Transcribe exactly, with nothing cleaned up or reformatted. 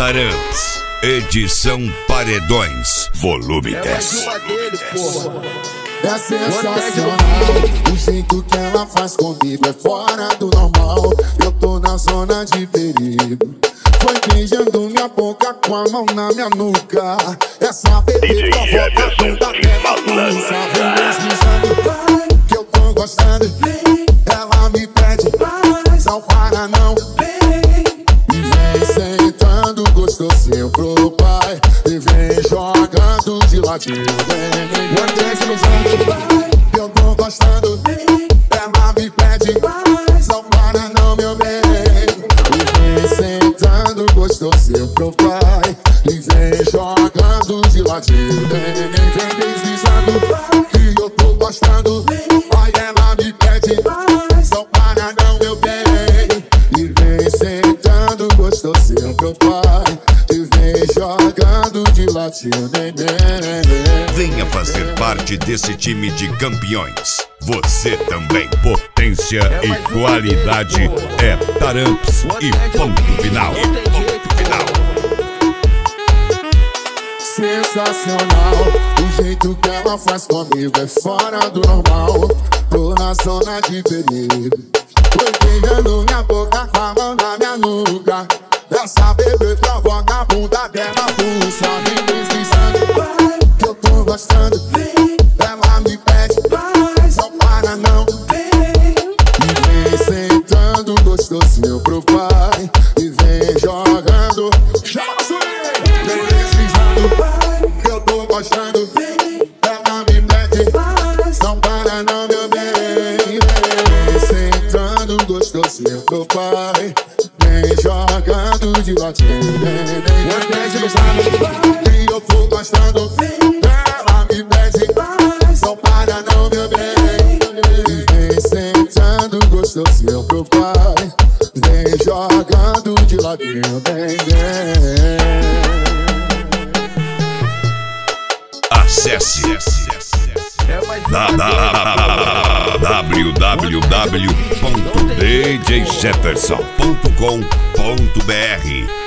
Taramps, edição Paredões, volume dez. É sensacional, o jeito que ela faz comigo é fora do normal. Eu tô na zona de perigo. Foi beijando minha boca com a mão na minha nuca. Essa bebê provoca a bunda dela pulsa. Vem deslizando, que eu tô gostando. Ela me pede, não para não. E vem sentando gostosinho pro pai. E vem jogando de ladinho. Vem deslizando, que eu tô gostando. Ela me pede, não para não, meu bem. E vem sentando gostosinho pro pai. E vem jogando de ladinho. Vem, vem deslizando, que eu tô gostando. Ai, ela me pede, não para não, meu bem. E vem sentando gostosinho pro pai. E vem jogando de ladinho, neném. Venha fazer parte desse time de campeões. Você também. Potência e qualidade é Taramps e ponto final. E ponto final. Sensacional, o jeito que ela faz comigo é fora do normal. Tô na zona de perigo. Foi beijando minha boca com a mão na minha nuca. Essa bebê provoca a bunda dela pulsa. Vem deslizando, que eu tô gostando. Ela me pede, não para não. E vem sentando gostosinho pro pai. E vem jogando, vem deslizando, que eu tô gostando. Ela me pede, não para não, meu bem. Vem sentando gostosinho pro pai. Vem jogando de ladinho, vem deslizando, que eu tô gostando. Ela me pede, não para não, meu bem. E vem sentando gostosinho pro pai. Vem jogando de ladinho, vem, vem. Acesse w w w ponto d j jefferson ponto com ponto b r